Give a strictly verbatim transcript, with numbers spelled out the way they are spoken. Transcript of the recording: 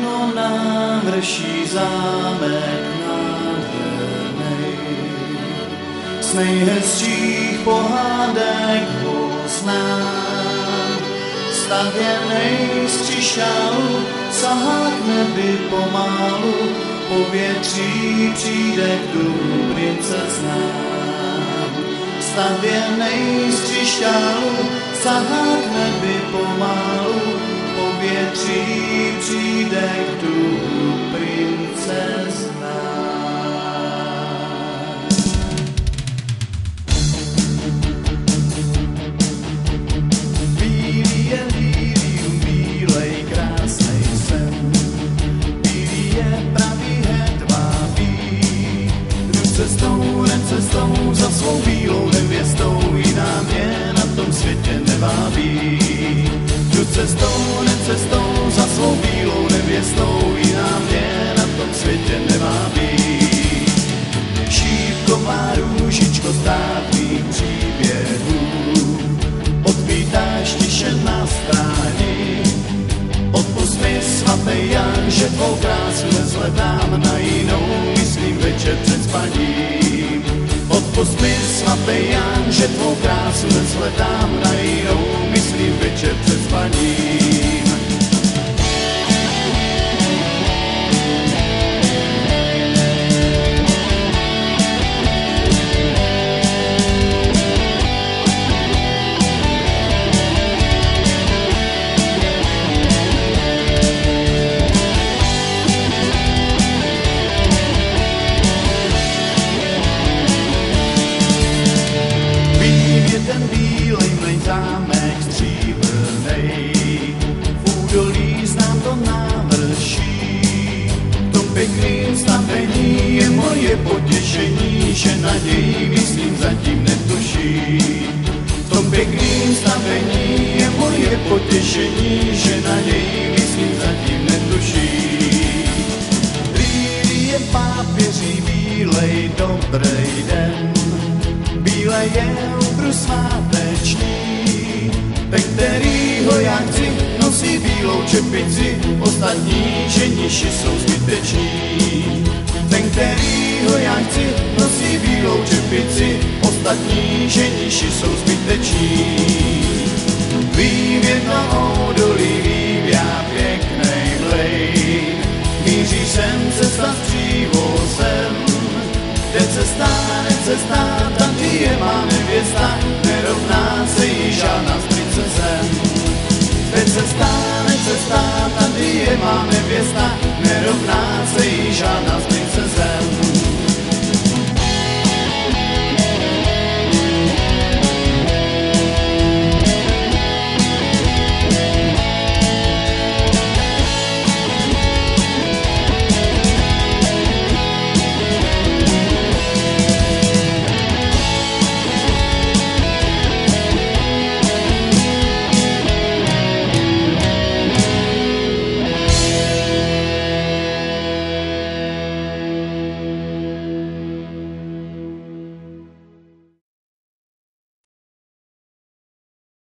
Ráno nám vrší zámek nádhernej, z nejhezčích pohádek ho znám. Stavěnej z křišťálu, sahá k nebi pomalu, povětří přijde k dům princezna. Stavěnej z křišťálu, sahá k nebi pomalu, povětří přijde k dům princezna. Bílý je lírium, bílej krásnej sen, bílý je pravý hedvábí. Jdu cestou, necestou za svou bílou nevěstou, jiná mě na tom světě nevábí. Jdu cestou, necestou za svou bílou nevěstou, jiná mě na tom světě nevábí. Šípková růžičko státných příběhů, odmítáš tiše na stráni. Odpust mi, svatý Jan, že tvou krásu nezhledám na jinou, myslím večer před spaním. Odpust mi, svatý Jan, že tvou krásu nezhledám na jinou, myslím večer před spaním. Ten bílej mlej zámek stříbrnej, v údolí znám to návrší. V tom pěkným stavení je moje potěšení, že na něj myslím zatím netuší. V tom pěkným stavení je moje potěšení, že na něj myslím zatím netuší. Bílý je pápěří, bílej dobrý den, bílej je uprus sváteční, ten, kterýho já chci, nosí bílou čepici, ostatní ženiši jsou zbyteční. Ten, kterýho já chci, nosí bílou čepici, ostatní ženiši jsou zbyteční. Vím jedno údolí, vím já pěknej mlej, míří sem cesta s přívozem. Jde cesta, necesta, tady je má nevěsta, nerovná se jí žádná s princezem. Jde cesta, necesta, tady je má nevěsta, nerovná se jí žádná s princezem.